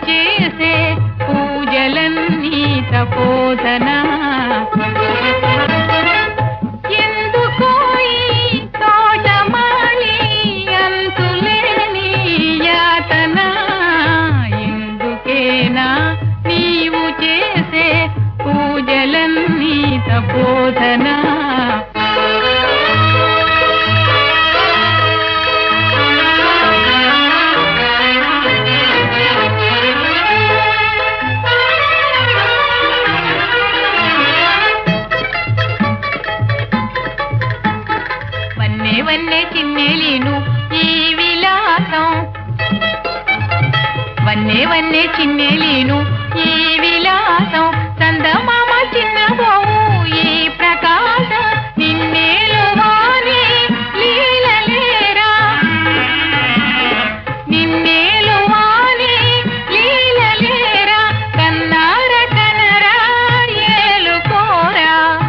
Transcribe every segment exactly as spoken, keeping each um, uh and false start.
చేసే పూజలన్నీ తపోధనా ఎందుకో ఈ తోటమాలి అంతులేని యాతన ఎందుకేనా నీవు చేసే పూజలన్నీ తపోధనా వన్నే వన్నే చిన్నెలీను ఈ విలాసం వన్నే వన్నే చిన్నెలీను ఈ విలాసం చందమామ చిన్నబోవు ఈ ప్రకాశం నిన్నేలువానే లీలలేరా నిన్నేలువానే లీలలేరా కన్నార కనరా ఏలుకోరా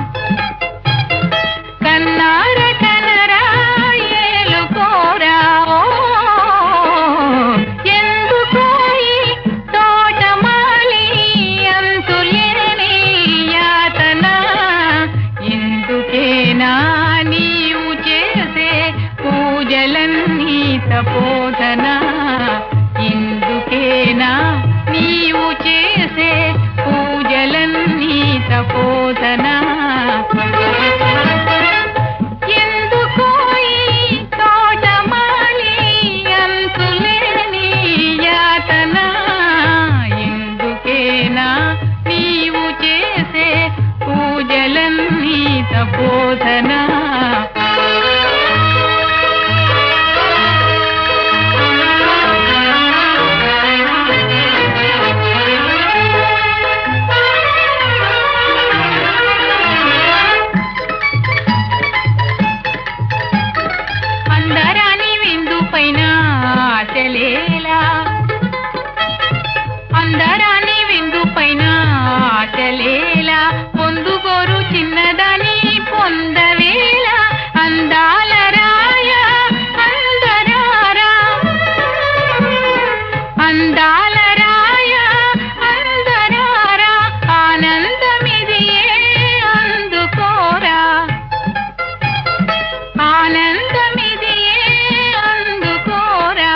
కన్నార కనరా ఏలుకోరా ఎందుకో ఈ తోటమాలి అంతులేని యాతన ఎందుకేనా నీవు చేసే పూజలన్నీ తపోధనా ఎందుకేనా నీవు చేసే పూజలన్నీ తపోధనా ఎందుకో ఈ తోటమాలి అంతులేని యాతన ఎందుకేనా నీవు చేసే పూజలన్నీ తపోధనా అందరాని విందు పైన ఆశలేలా అందరాని విందు పైన ఆశలేలా పొందుగోరు చిన్నదాని పొందవేళ అందాల రాయ అందరారా అందాల రాయ అందరారా ఆనందమిదియే అందుకోరా ఆనందమిదియే అందుకోరా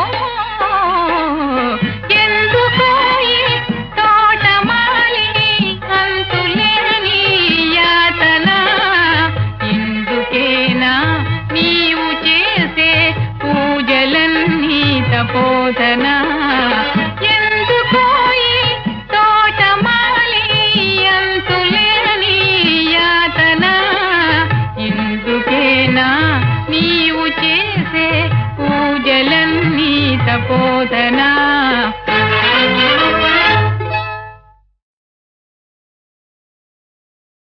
ఎందుకో ఈ తోటమాలి అంతులేని యాతన ఎందుకేనా నీవు చేసే పూజలన్నీ తపోధనా ఎందుకో ఈ తోటమాలి అంతులేని యాతన ఎందుకేనా నీవు చేసే పూజలన్నీ తపోధనా